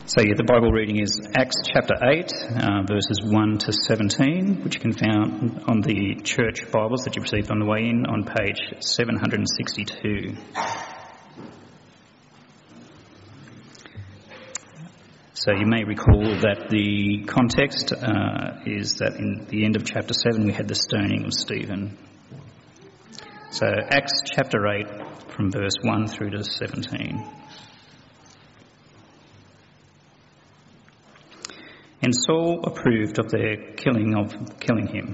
So the Bible reading is Acts chapter 8, verses 1 to 17, which you can find on the church Bibles that you received on the way in on page 762. So you may recall that the context is that in the end of chapter 7 we had the stoning of Stephen. So Acts chapter 8 from verse 1 through to 17. And Saul approved of their killing him.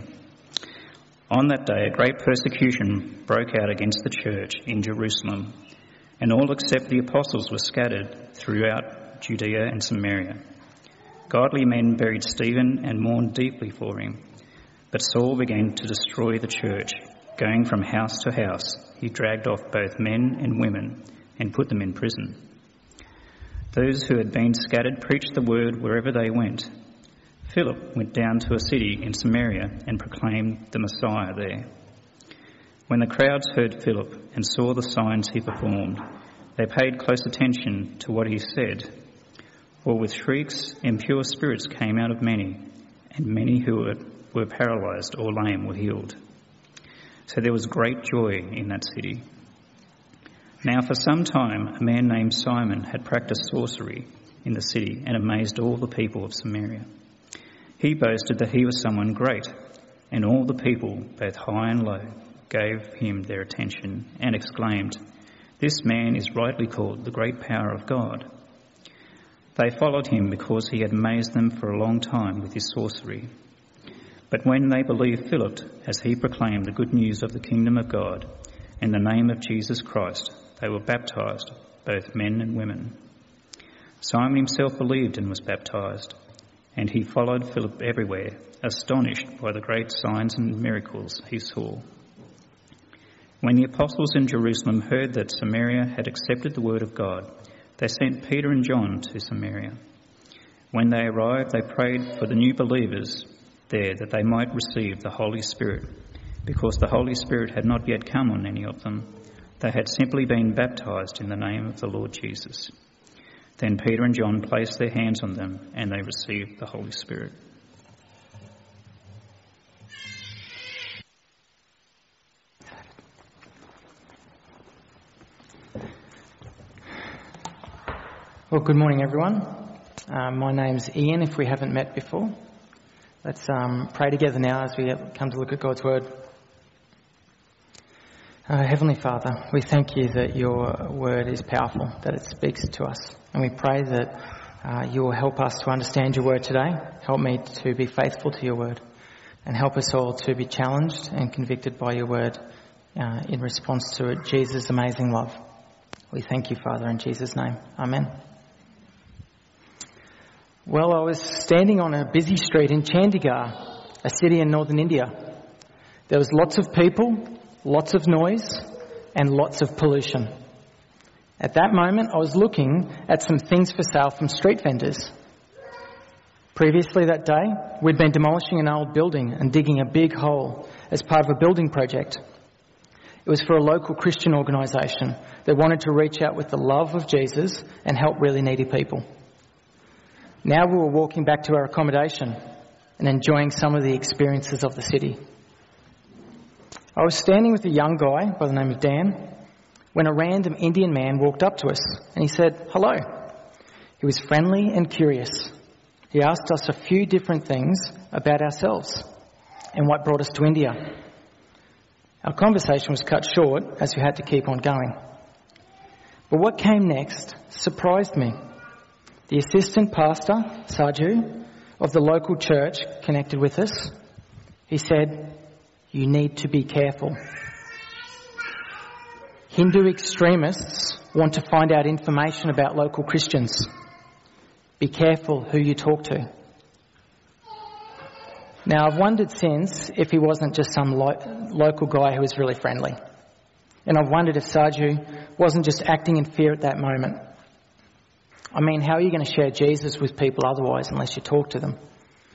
On that day a great persecution broke out against the church in Jerusalem, and all except the apostles were scattered throughout Judea and Samaria. Godly men buried Stephen and mourned deeply for him. But Saul began to destroy the church. Going from house to house, he dragged off both men and women and put them in prison. Those who had been scattered preached the word wherever they went. Philip went down to a city in Samaria and proclaimed the Messiah there. When the crowds heard Philip and saw the signs he performed, they paid close attention to what he said. For with shrieks, impure spirits came out of many, and many who were paralysed or lame were healed. So there was great joy in that city. Now for some time a man named Simon had practiced sorcery in the city and amazed all the people of Samaria. He boasted that he was someone great, and all the people, both high and low, gave him their attention and exclaimed, "This man is rightly called the great power of God." They followed him because he had amazed them for a long time with his sorcery. But when they believed Philip as he proclaimed the good news of the kingdom of God and the name of Jesus Christ, they were baptised, both men and women. Simon himself believed and was baptised, and he followed Philip everywhere, astonished by the great signs and miracles he saw. When the apostles in Jerusalem heard that Samaria had accepted the word of God, they sent Peter and John to Samaria. When they arrived, they prayed for the new believers there that they might receive the Holy Spirit, because the Holy Spirit had not yet come on any of them. They had simply been baptised in the name of the Lord Jesus. Then Peter and John placed their hands on them and they received the Holy Spirit. Well, good morning everyone. My name's Ian, if we haven't met before. Let's pray together now as we come to look at God's Word. Heavenly Father, we thank you that your word is powerful, that it speaks to us. And we pray that you will help us to understand your word today. Help me to be faithful to your word. And help us all to be challenged and convicted by your word in response to Jesus' amazing love. We thank you, Father, in Jesus' name. Amen. Well, I was standing on a busy street in Chandigarh, a city in northern India. There was lots of people, lots of noise, and lots of pollution. At that moment, I was looking at some things for sale from street vendors. Previously that day, we'd been demolishing an old building and digging a big hole as part of a building project. It was for a local Christian organisation that wanted to reach out with the love of Jesus and help really needy people. Now we were walking back to our accommodation and enjoying some of the experiences of the city. I was standing with a young guy by the name of Dan when a random Indian man walked up to us and he said, "Hello." He was friendly and curious. He asked us a few different things about ourselves and what brought us to India. Our conversation was cut short as we had to keep on going. But what came next surprised me. The assistant pastor, Saju, of the local church connected with us, he said, "You need to be careful. Hindu extremists want to find out information about local Christians. Be careful who you talk to." Now, I've wondered since if he wasn't just some local guy who was really friendly. And I've wondered if Saju wasn't just acting in fear at that moment. I mean, how are you going to share Jesus with people otherwise unless you talk to them?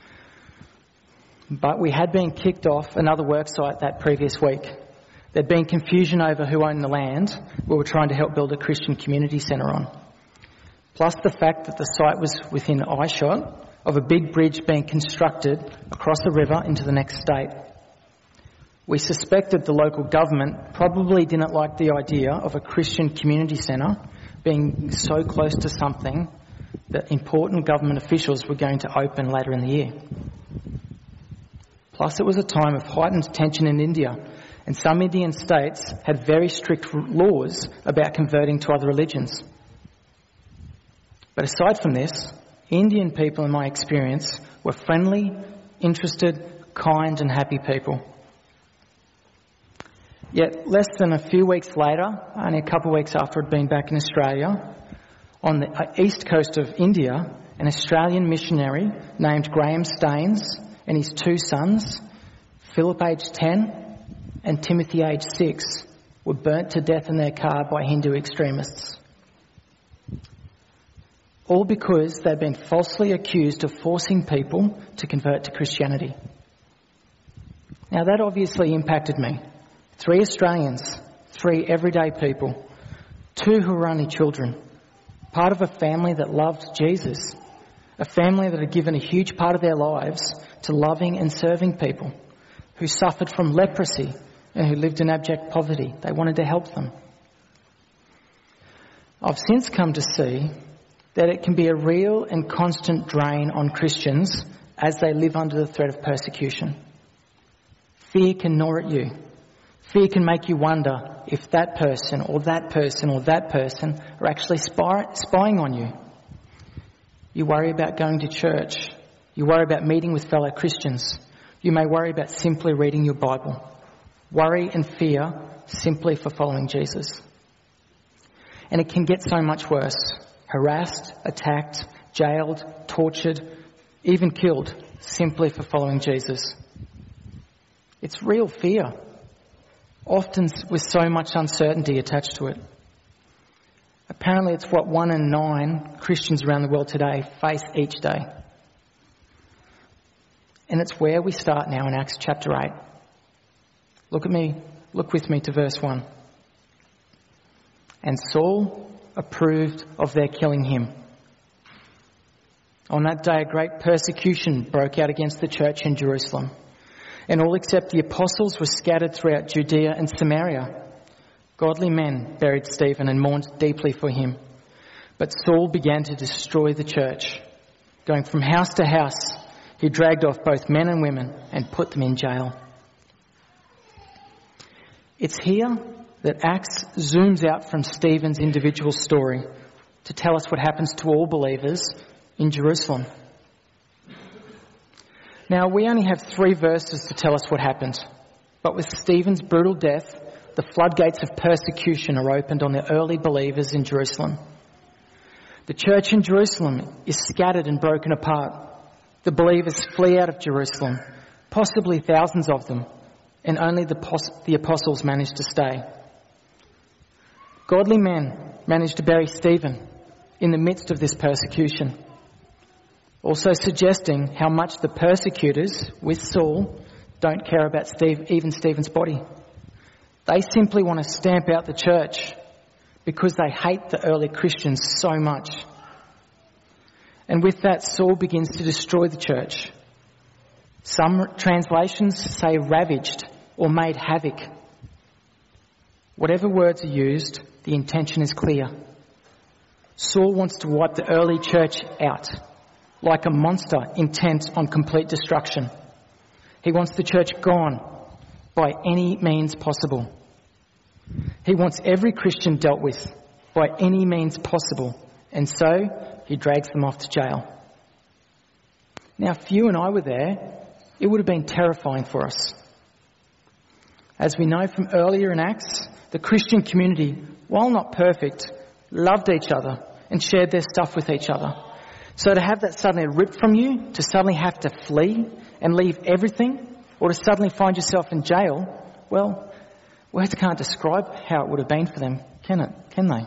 But we had been kicked off another worksite that previous week. There'd been confusion over who owned the land we were trying to help build a Christian community centre on. plus the fact that the site was within eyeshot of a big bridge being constructed across the river into the next state. We suspected the local government probably didn't like the idea of a Christian community centre being so close to something that important government officials were going to open later in the year. Plus, it was a time of heightened tension in India, and some Indian states had very strict laws about converting to other religions. But aside from this, Indian people, in my experience, were friendly, interested, kind and happy people. Yet less than a few weeks later, only a couple of weeks after I'd been back in Australia, on the east coast of India, an Australian missionary named Graham Staines and his two sons, Philip aged 10 and Timothy aged 6, were burnt to death in their car by Hindu extremists. All because they'd been falsely accused of forcing people to convert to Christianity. Now that obviously impacted me. 3 Australians, 3 everyday people, 2 who were only children, part of a family that loved Jesus, a family that had given a huge part of their lives to loving and serving people, who suffered from leprosy and who lived in abject poverty. They wanted to help them. I've since come to see that it can be a real and constant drain on Christians as they live under the threat of persecution. Fear can gnaw at you. Fear can make you wonder if that person or that person or that person are actually spying on you. You worry about going to church. You worry about meeting with fellow Christians. You may worry about simply reading your Bible. Worry and fear simply for following Jesus. And it can get so much worse. Harassed, attacked, jailed, tortured, even killed simply for following Jesus. It's real fear, often with so much uncertainty attached to it. Apparently it's what 1 in 9 Christians around the world today face each day. And it's where we start now in Acts chapter 8. Look with me to verse 1. And Saul approved of their killing him. On that day, a great persecution broke out against the church in Jerusalem, and all except the apostles were scattered throughout Judea and Samaria. Godly men buried Stephen and mourned deeply for him. But Saul began to destroy the church. Going from house to house, he dragged off both men and women and put them in jail. It's here that Acts zooms out from Stephen's individual story to tell us what happens to all believers in Jerusalem. Now, we only have 3 verses to tell us what happened, but with Stephen's brutal death, the floodgates of persecution are opened on the early believers in Jerusalem. The church in Jerusalem is scattered and broken apart. The believers flee out of Jerusalem, possibly thousands of them, and only the apostles managed to stay. Godly men managed to bury Stephen in the midst of this persecution, also suggesting how much the persecutors with Saul don't care about even Stephen's body. They simply want to stamp out the church because they hate the early Christians so much. And with that, Saul begins to destroy the church. Some translations say ravaged or made havoc. Whatever words are used, the intention is clear. Saul wants to wipe the early church out, like a monster intent on complete destruction. He wants the church gone by any means possible. He wants every Christian dealt with by any means possible, and so he drags them off to jail. Now, if you and I were there, it would have been terrifying for us. As we know from earlier in Acts, the Christian community, while not perfect, loved each other and shared their stuff with each other. So to have that suddenly ripped from you, to suddenly have to flee and leave everything, or to suddenly find yourself in jail, well, words can't describe how it would have been for them, can they?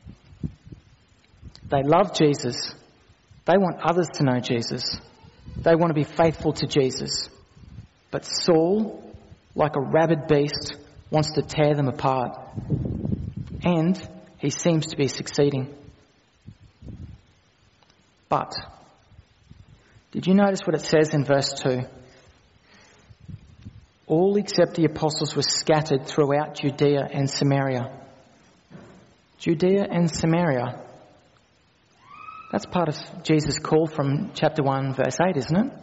They love Jesus. They want others to know Jesus. They want to be faithful to Jesus. But Saul, like a rabid beast, wants to tear them apart. And he seems to be succeeding. But, did you notice what it says in verse 2? All except the apostles were scattered throughout Judea and Samaria. Judea and Samaria. That's part of Jesus' call from chapter 1, verse 8, isn't it?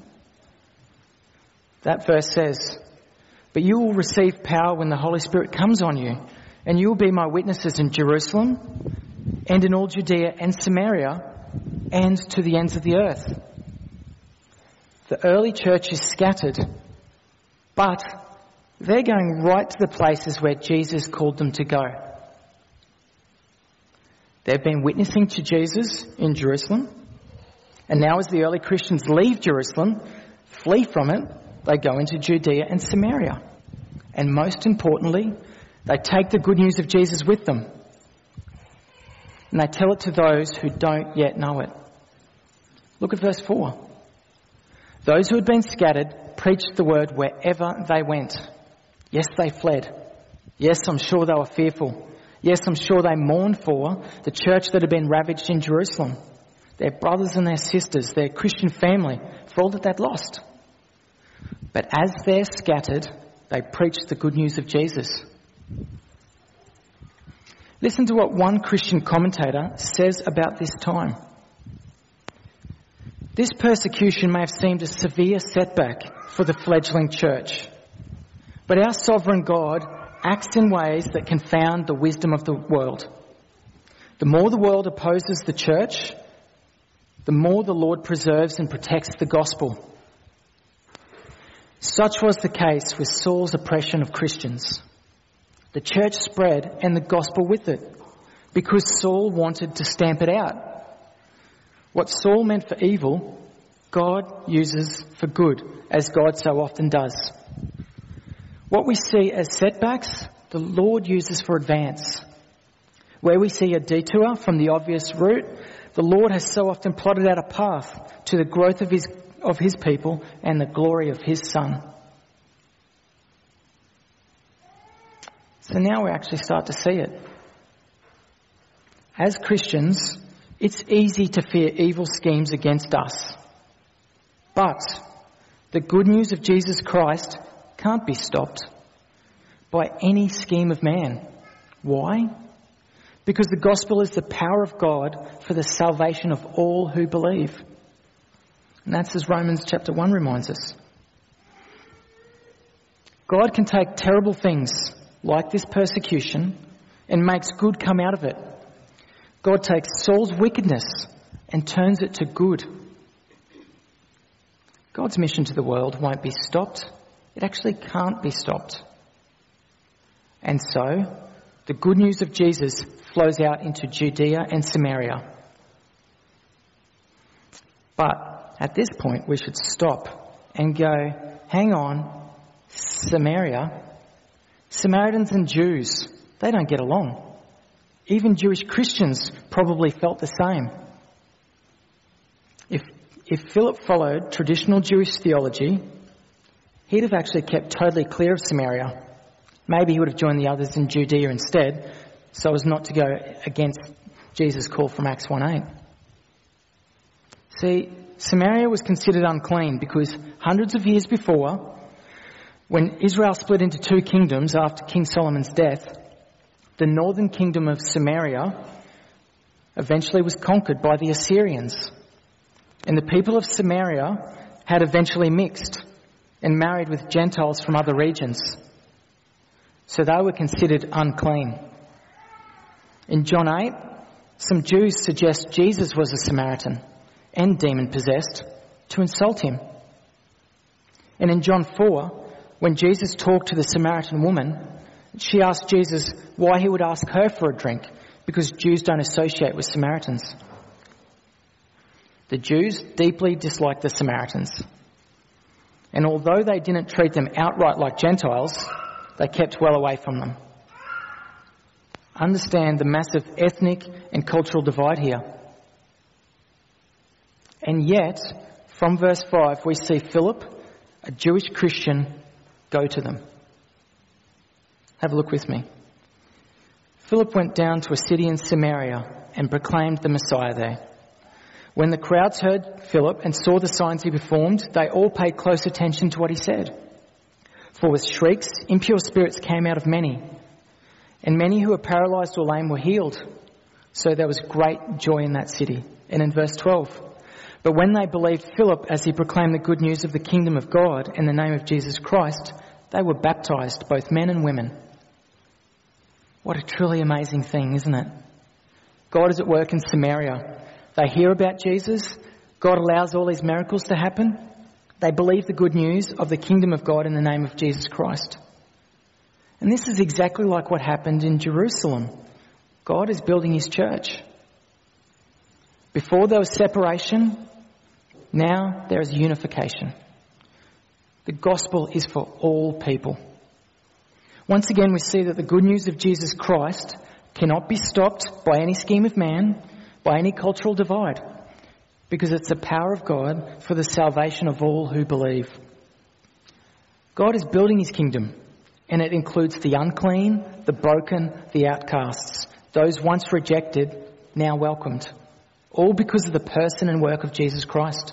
That verse says, "But you will receive power when the Holy Spirit comes on you, and you will be my witnesses in Jerusalem and in all Judea and Samaria and to the ends of the earth." The early church is scattered, but they're going right to the places where Jesus called them to go. They've been witnessing to Jesus in Jerusalem, and now as the early Christians leave Jerusalem, flee from it, they go into Judea and Samaria. And most importantly, they take the good news of Jesus with them. And they tell it to those who don't yet know it. Look at verse 4. Those who had been scattered preached the word wherever they went. Yes, they fled. Yes, I'm sure they were fearful. Yes, I'm sure they mourned for the church that had been ravaged in Jerusalem, their brothers and their sisters, their Christian family, for all that they'd lost. But as they're scattered, they preached the good news of Jesus. Listen to what one Christian commentator says about this time. This persecution may have seemed a severe setback for the fledgling church, but our sovereign God acts in ways that confound the wisdom of the world. The more the world opposes the church, the more the Lord preserves and protects the gospel. Such was the case with Saul's oppression of Christians. The church spread and the gospel with it because Saul wanted to stamp it out. What Saul meant for evil, God uses for good, as God so often does. What we see as setbacks, the Lord uses for advance. Where we see a detour from the obvious route, the Lord has so often plotted out a path to the growth of his people and the glory of his Son. So now we actually start to see it. As Christians, it's easy to fear evil schemes against us. But the good news of Jesus Christ can't be stopped by any scheme of man. Why? Because the gospel is the power of God for the salvation of all who believe. And that's as Romans chapter 1 reminds us. God can take terrible things like this persecution and makes good come out of it. God takes Saul's wickedness and turns it to good. God's mission to the world won't be stopped. It actually can't be stopped. And so, the good news of Jesus flows out into Judea and Samaria. But at this point, we should stop and go, hang on, Samaria? Samaritans and Jews, they don't get along. Even Jewish Christians probably felt the same. If Philip followed traditional Jewish theology, he'd have actually kept totally clear of Samaria. Maybe he would have joined the others in Judea instead, so as not to go against Jesus' call from Acts 1:8. See, Samaria was considered unclean because hundreds of years before, when Israel split into two kingdoms after King Solomon's death, the northern kingdom of Samaria eventually was conquered by the Assyrians. And the people of Samaria had eventually mixed and married with Gentiles from other regions. So they were considered unclean. In John 8, some Jews suggest Jesus was a Samaritan and demon-possessed to insult him. And in John 4, when Jesus talked to the Samaritan woman, she asked Jesus why he would ask her for a drink, because Jews don't associate with Samaritans. The Jews deeply disliked the Samaritans. And although they didn't treat them outright like Gentiles, they kept well away from them. Understand the massive ethnic and cultural divide here. And yet, from verse 5, we see Philip, a Jewish Christian, go to them. Have a look with me. Philip went down to a city in Samaria and proclaimed the Messiah there. When the crowds heard Philip and saw the signs he performed, they all paid close attention to what he said. For with shrieks, impure spirits came out of many, and many who were paralysed or lame were healed. So there was great joy in that city. And in verse 12, but when they believed Philip as he proclaimed the good news of the kingdom of God in the name of Jesus Christ, they were baptised, both men and women. What a truly amazing thing, isn't it? God is at work in Samaria. They hear about Jesus. God allows all these miracles to happen. They believe the good news of the kingdom of God in the name of Jesus Christ. And this is exactly like what happened in Jerusalem. God is building his church. Before there was separation, now there is unification. The gospel is for all people. Once again, we see that the good news of Jesus Christ cannot be stopped by any scheme of man, by any cultural divide, because it's the power of God for the salvation of all who believe. God is building his kingdom, and it includes the unclean, the broken, the outcasts, those once rejected, now welcomed, all because of the person and work of Jesus Christ.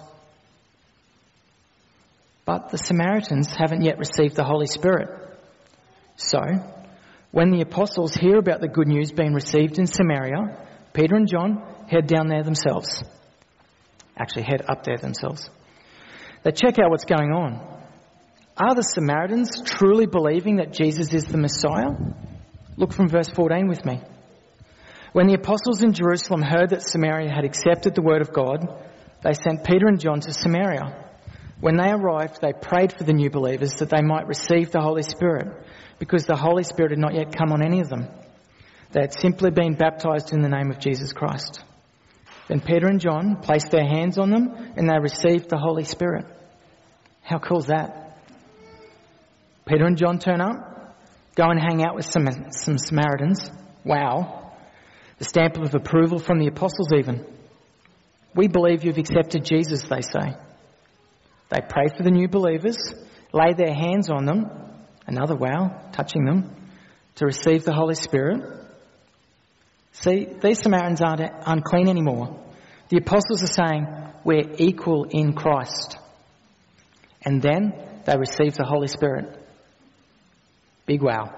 But the Samaritans haven't yet received the Holy Spirit. So, when the apostles hear about the good news being received in Samaria, Peter and John head down there themselves. Actually, head up there themselves. They check out what's going on. Are the Samaritans truly believing that Jesus is the Messiah? Look from verse 14 with me. When the apostles in Jerusalem heard that Samaria had accepted the word of God, they sent Peter and John to Samaria. When they arrived, they prayed for the new believers that they might receive the Holy Spirit, because the Holy Spirit had not yet come on any of them. They had simply been baptised in the name of Jesus Christ. Then Peter and John placed their hands on them and they received the Holy Spirit. How cool is that? Peter and John turn up, go and hang out with some Samaritans. Wow. The stamp of approval from the apostles even. We believe you've accepted Jesus, they say. They pray for the new believers, lay their hands on them, another wow, touching them, to receive the Holy Spirit. See, these Samaritans aren't unclean anymore. The apostles are saying, we're equal in Christ. And then they receive the Holy Spirit. Big wow.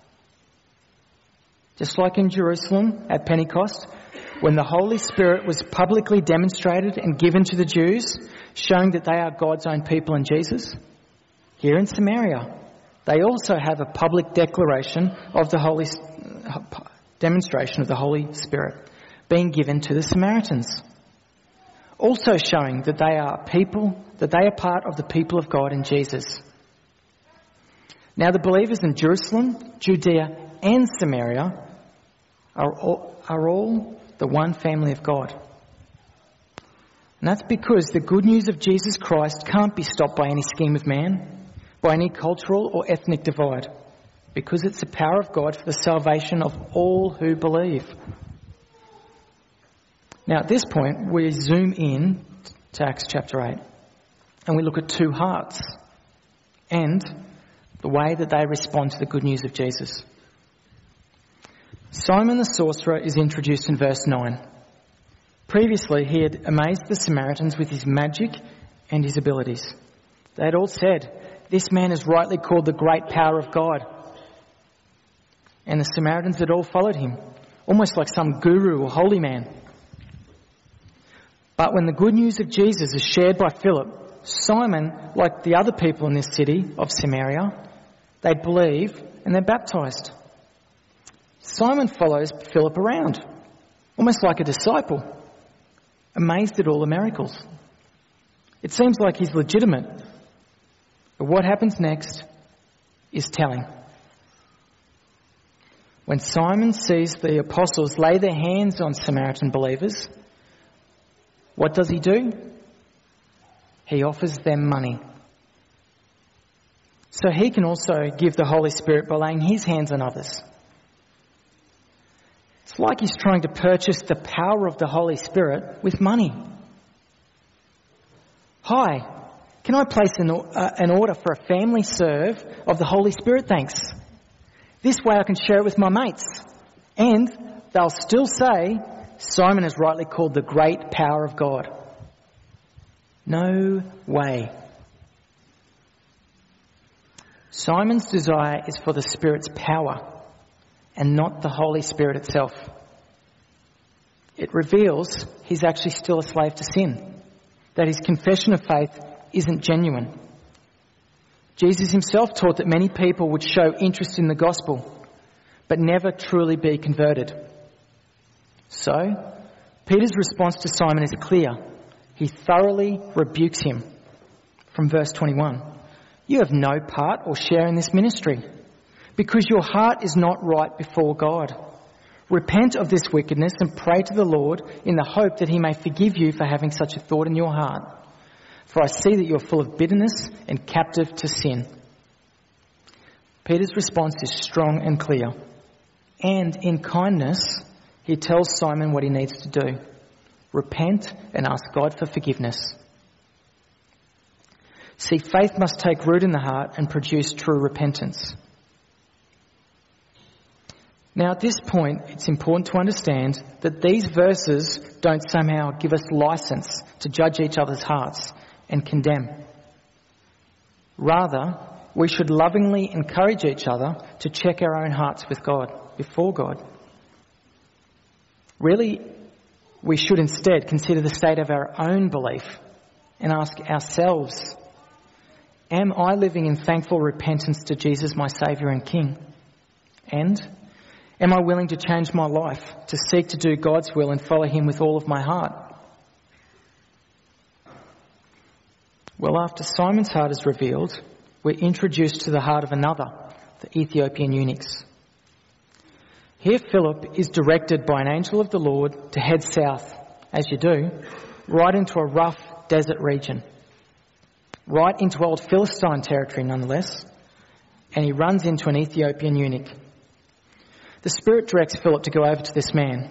Just like in Jerusalem at Pentecost, when the Holy Spirit was publicly demonstrated and given to the Jews, showing that they are God's own people in Jesus, here in Samaria, they also have a public declaration of the demonstration of the Holy Spirit being given to the Samaritans, also showing that they are people, that they are part of the people of God in Jesus. Now the believers in Jerusalem, Judea and Samaria are all the one family of God. And that's because the good news of Jesus Christ can't be stopped by any scheme of man, by any cultural or ethnic divide, because it's the power of God for the salvation of all who believe. Now at this point, we zoom in to Acts chapter 8, and we look at two hearts and the way that they respond to the good news of Jesus. Simon the sorcerer is introduced in verse 9. Previously, he had amazed the Samaritans with his magic and his abilities. They had all said, "This man is rightly called the great power of God." And the Samaritans had all followed him, almost like some guru or holy man. But when the good news of Jesus is shared by Philip, Simon, like the other people in this city of Samaria, they believe and they're baptised. Simon follows Philip around, almost like a disciple, amazed at all the miracles. It seems like he's legitimate, but what happens next is telling. When Simon sees the apostles lay their hands on Samaritan believers, what does he do? He offers them money. So he can also give the Holy Spirit by laying his hands on others. It's like he's trying to purchase the power of the Holy Spirit with money. Hi, can I place an order for a family serve of the Holy Spirit, thanks? This way I can share it with my mates. And they'll still say Simon is rightly called the great power of God. No way. Simon's desire is for the Spirit's power and not the Holy Spirit itself. It reveals he's actually still a slave to sin, that his confession of faith isn't genuine. Jesus himself taught that many people would show interest in the gospel, but never truly be converted. So, Peter's response to Simon is clear. He thoroughly rebukes him. From verse 21, "You have no part or share in this ministry, because your heart is not right before God. Repent of this wickedness and pray to the Lord in the hope that he may forgive you for having such a thought in your heart. For I see that you are full of bitterness and captive to sin." Peter's response is strong and clear. And in kindness, he tells Simon what he needs to do. Repent and ask God for forgiveness. See, faith must take root in the heart and produce true repentance. Now, at this point, it's important to understand that these verses don't somehow give us license to judge each other's hearts and condemn. Rather, we should lovingly encourage each other to check our own hearts with God, before God. Really, we should instead consider the state of our own belief and ask ourselves, am I living in thankful repentance to Jesus, my Saviour and King? And am I willing to change my life to seek to do God's will and follow him with all of my heart? Well, after Simon's heart is revealed, we're introduced to the heart of another, the Ethiopian eunuchs. Here Philip is directed by an angel of the Lord to head south, as you do, right into a rough desert region. Right into old Philistine territory nonetheless, and he runs into an Ethiopian eunuch. The Spirit directs Philip to go over to this man.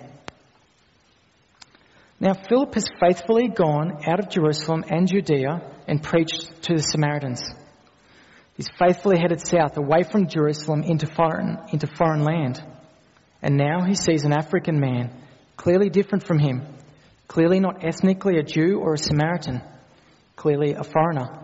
Now Philip has faithfully gone out of Jerusalem and Judea and preached to the Samaritans. He's faithfully headed south away from Jerusalem into foreign land. And now he sees an African man, clearly different from him, clearly not ethnically a Jew or a Samaritan, clearly a foreigner.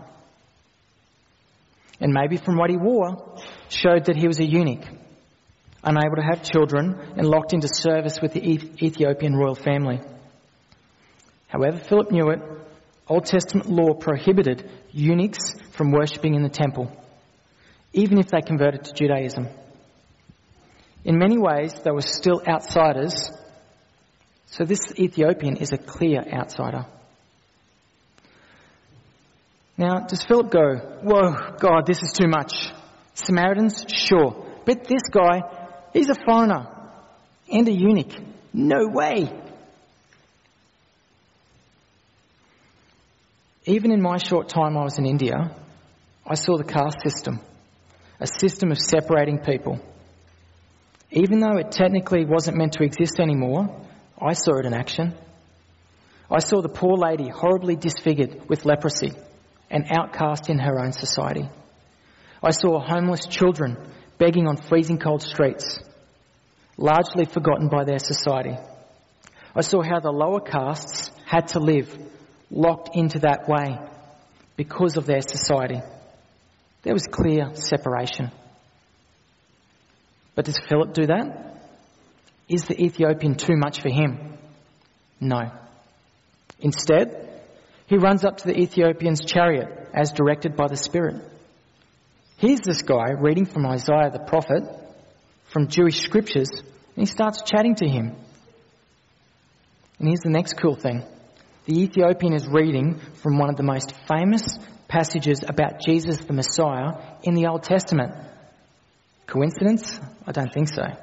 And maybe from what he wore, showed that he was a eunuch, unable to have children and locked into service with the Ethiopian royal family. However, Philip knew it. Old Testament law prohibited eunuchs from worshipping in the temple, even if they converted to Judaism. In many ways, they were still outsiders, so this Ethiopian is a clear outsider. Now, does Philip go, "Whoa, God, this is too much. Samaritans? Sure. But this guy, he's a foreigner and a eunuch. No way." Even in my short time I was in India, I saw the caste system, a system of separating people. Even though it technically wasn't meant to exist anymore, I saw it in action. I saw the poor lady horribly disfigured with leprosy and outcast in her own society. I saw homeless children begging on freezing cold streets, largely forgotten by their society. I saw how the lower castes had to live locked into that way because of their society. There was clear separation. But does Philip do that? Is the Ethiopian too much for him? No. Instead, he runs up to the Ethiopian's chariot as directed by the Spirit. Here's this guy reading from Isaiah the prophet, from Jewish scriptures, and he starts chatting to him. And here's the next cool thing. The Ethiopian is reading from one of the most famous passages about Jesus the Messiah in the Old Testament. Coincidence? I don't think so.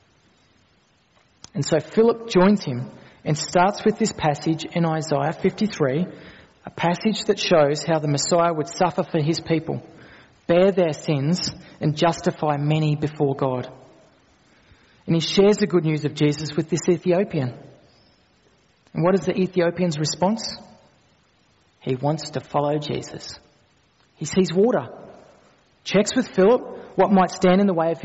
And so Philip joins him and starts with this passage in Isaiah 53, a passage that shows how the Messiah would suffer for his people, bear their sins, and justify many before God. And he shares the good news of Jesus with this Ethiopian. And what is the Ethiopian's response? He wants to follow Jesus. He sees water, checks with Philip what might stand in the way of him being baptized, stops the chariot, gets baptized by Philip, and then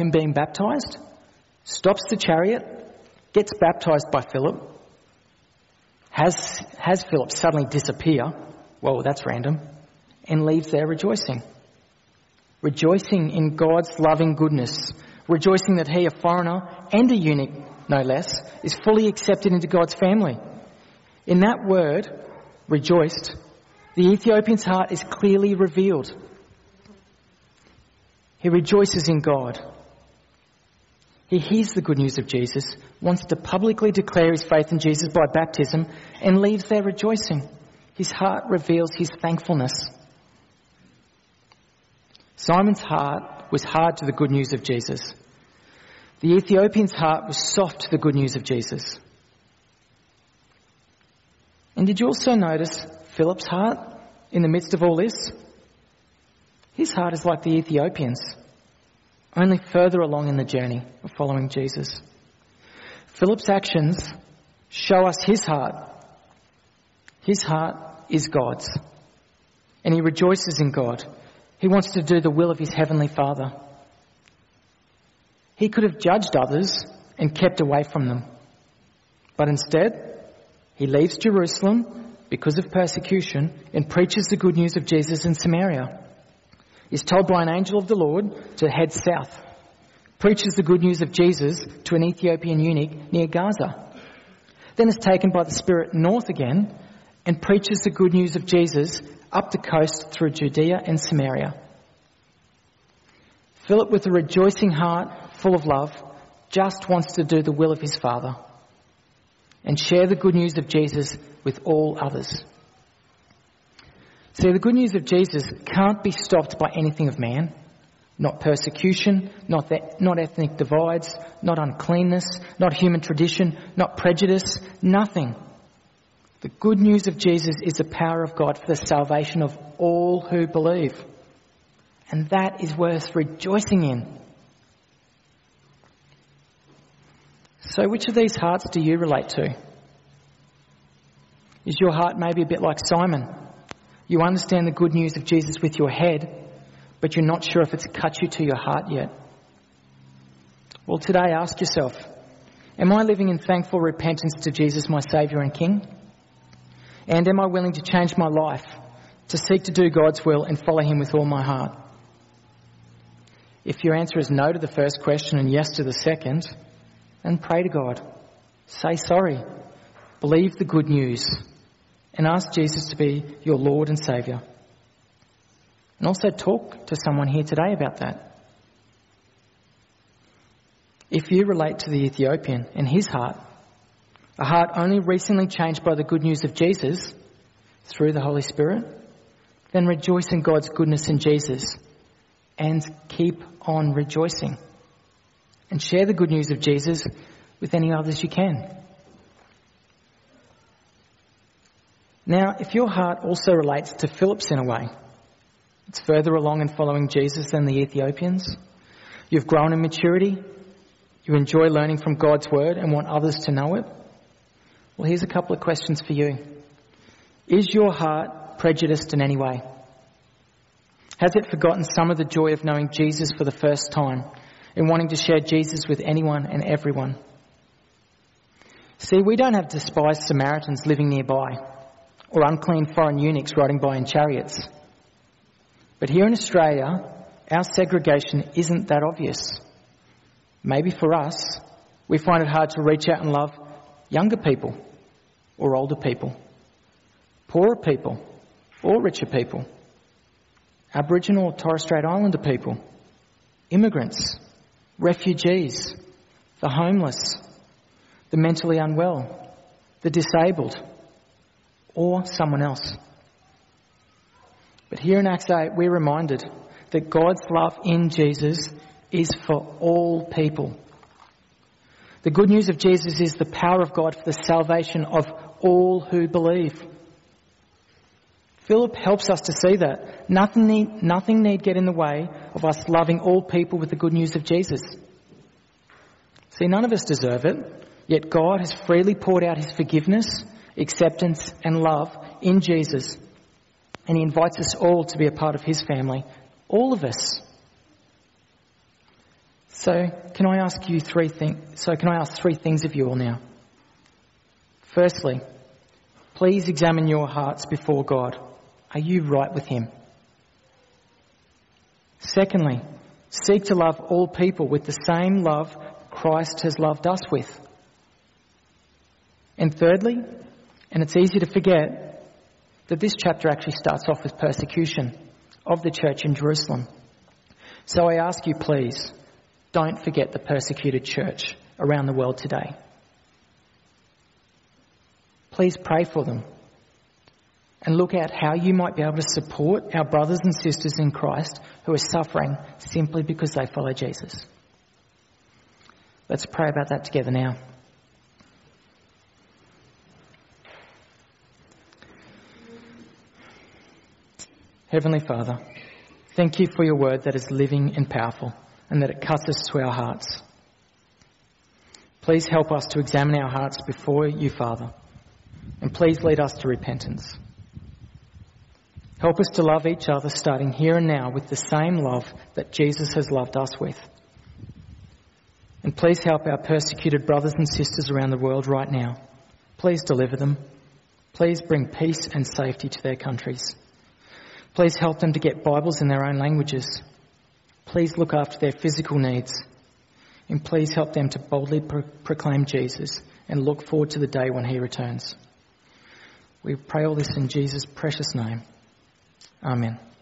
has Philip suddenly disappear, well, that's random, and leaves there rejoicing. Rejoicing in God's loving goodness. Rejoicing that he, a foreigner and a eunuch, no less, is fully accepted into God's family. In that word, rejoiced, the Ethiopian's heart is clearly revealed. He rejoices in God. He hears the good news of Jesus, wants to publicly declare his faith in Jesus by baptism, and leaves there rejoicing. His heart reveals his thankfulness. Simon's heart was hard to the good news of Jesus. The Ethiopian's heart was soft to the good news of Jesus. And did you also notice Philip's heart in the midst of all this? His heart is like the Ethiopian's, only further along in the journey of following Jesus. Philip's actions show us his heart. His heart is God's, and he rejoices in God. He wants to do the will of his heavenly Father. He could have judged others and kept away from them, but instead, he leaves Jerusalem because of persecution and preaches the good news of Jesus in Samaria. He's told by an angel of the Lord to head south, preaches the good news of Jesus to an Ethiopian eunuch near Gaza, then is taken by the Spirit north again and preaches the good news of Jesus up the coast through Judea and Samaria. Philip, with a rejoicing heart full of love, just wants to do the will of his Father and share the good news of Jesus with all others. See, the good news of Jesus can't be stopped by anything of man. Not persecution, not ethnic divides, not uncleanness, not human tradition, not prejudice, nothing. The good news of Jesus is the power of God for the salvation of all who believe. And that is worth rejoicing in. So which of these hearts do you relate to? Is your heart maybe a bit like Simon? You understand the good news of Jesus with your head, but you're not sure if it's cut you to your heart yet. Well, today ask yourself, am I living in thankful repentance to Jesus, my Saviour and King? And am I willing to change my life, to seek to do God's will and follow him with all my heart? If your answer is no to the first question and yes to the second, then pray to God. Say sorry. Believe the good news and ask Jesus to be your Lord and Saviour. And also talk to someone here today about that. If you relate to the Ethiopian and his heart, a heart only recently changed by the good news of Jesus through the Holy Spirit, then rejoice in God's goodness in Jesus and keep on rejoicing. And share the good news of Jesus with any others you can. Now, if your heart also relates to Philip's in a way, it's further along in following Jesus than the Ethiopians. You've grown in maturity. You enjoy learning from God's word and want others to know it. Well, here's a couple of questions for you. Is your heart prejudiced in any way? Has it forgotten some of the joy of knowing Jesus for the first time and wanting to share Jesus with anyone and everyone? See, we don't have despised Samaritans living nearby or unclean foreign eunuchs riding by in chariots. But here in Australia, our segregation isn't that obvious. Maybe for us, we find it hard to reach out and love younger people or older people, poorer people or richer people, Aboriginal or Torres Strait Islander people, immigrants, refugees, the homeless, the mentally unwell, the disabled, or someone else. But here in Acts 8, we're reminded that God's love in Jesus is for all people. The good news of Jesus is the power of God for the salvation of all who believe. Philip helps us to see that. Nothing need get in the way of us loving all people with the good news of Jesus. See, none of us deserve it, yet God has freely poured out his forgiveness, acceptance and love in Jesus. And he invites us all to be a part of his family. All of us. So can I ask three things of you all now? Firstly, Please examine your hearts before God. Are you right with him? Secondly, seek to love all people with the same love Christ has loved us with. And thirdly, and it's easy to forget, that this chapter actually starts off with persecution of the church in Jerusalem. So I ask you, please, don't forget the persecuted church around the world today. Please pray for them and look at how you might be able to support our brothers and sisters in Christ who are suffering simply because they follow Jesus. Let's pray about that together now. Heavenly Father, thank you for your word that is living and powerful and that it cuts us to our hearts. Please help us to examine our hearts before you, Father, and please lead us to repentance. Help us to love each other starting here and now with the same love that Jesus has loved us with. And please help our persecuted brothers and sisters around the world right now. Please deliver them. Please bring peace and safety to their countries. Please help them to get Bibles in their own languages. Please look after their physical needs. And please help them to boldly proclaim Jesus and look forward to the day when he returns. We pray all this in Jesus' precious name. Amen.